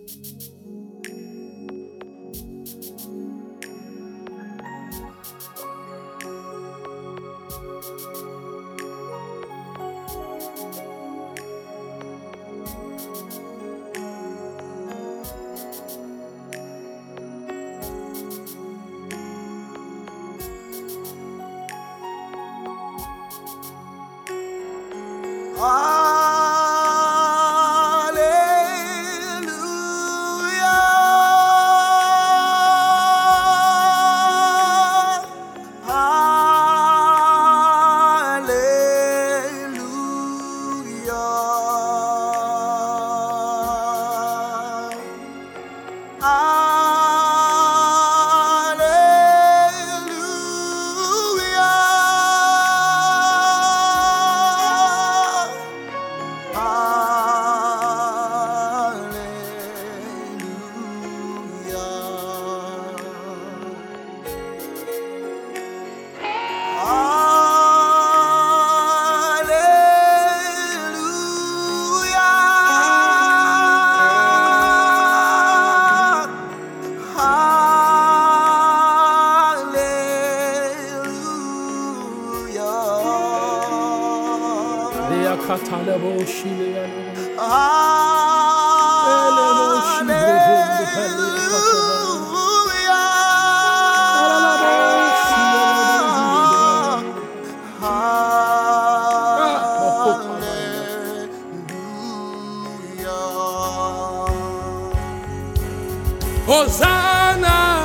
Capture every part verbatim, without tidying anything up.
Hosanna,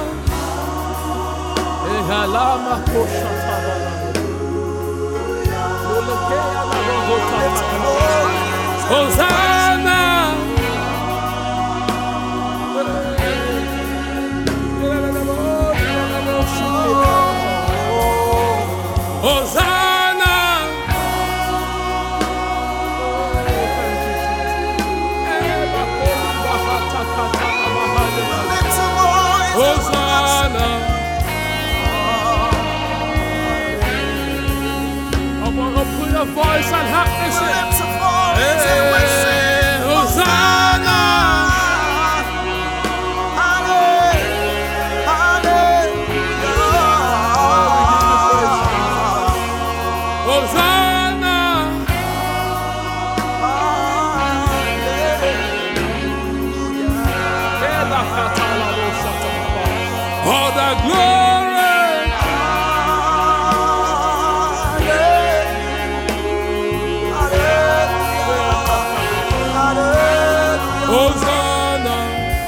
Ehalama Hosanna, Hosanna, Hosanna. Come on, open your voice and help me sing. Hey, Hosanna. All the glory, Hosanna.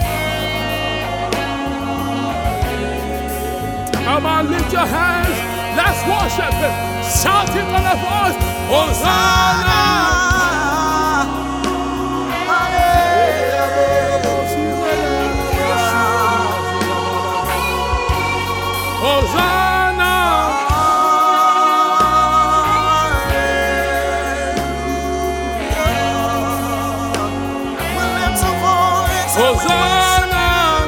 Come on, lift your hands. Let's worship Him. Shouting on the voice, Hosanna. Hosanna! Hosanna!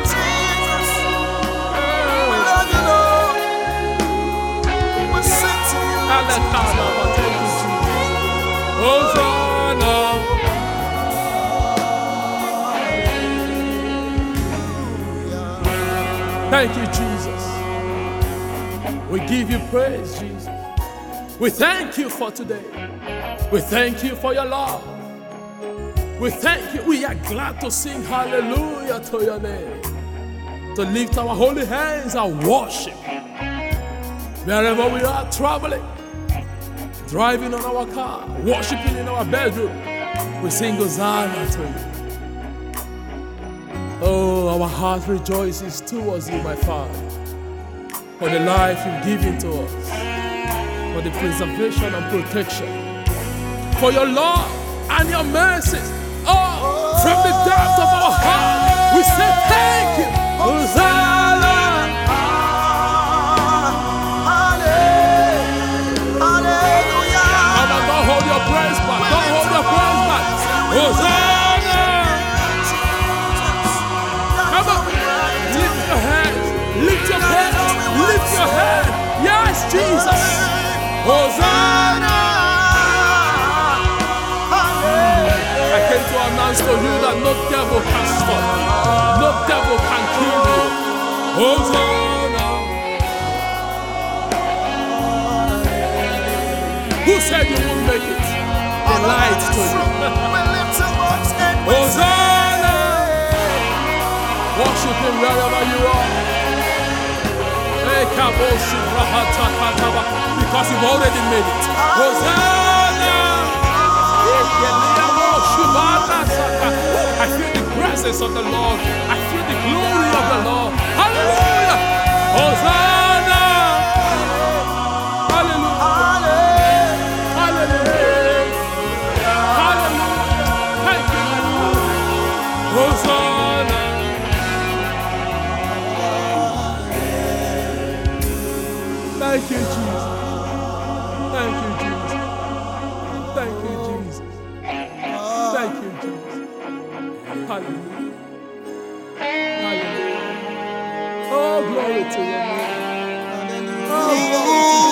Hosanna! Thank you, Jesus. We give you praise, Jesus. We thank you for today. We thank you for your love. We thank you. We are glad to sing hallelujah to your name. To lift our holy hands and worship. Wherever we are traveling, driving on our car, worshiping in our bedroom, we sing Hosanna to you. Oh, our heart rejoices towards you, my Father, for the life you've given to us, for the preservation and protection, for your love and your mercies. Oh, from the depth of our heart, we say thank you. Hosanna. Come on, don't hold your praise back. Don't hold your praise back. Hosanna. Come on, lift your hands, lift your hands, lift your hands. Yes, Jesus. Hosanna. I came to announce to you that no devil can stop you. No devil can kill you. Hosanna. Who said you won't make it? They lied to you. Hosanna. Worship him wherever you are. Because you've already made it. Hosanna. I feel the presence of the Lord. I feel the glory of the Lord. Hallelujah. Hosanna. Hallelujah. Hallelujah. Hallelujah. Thank you, Lord. Hosanna. Thank you, Jesus. Thank you, Jesus. Thank you, Jesus. Thank you, Jesus. Hallelujah. Hallelujah. Oh, glory to your name. Oh, glory to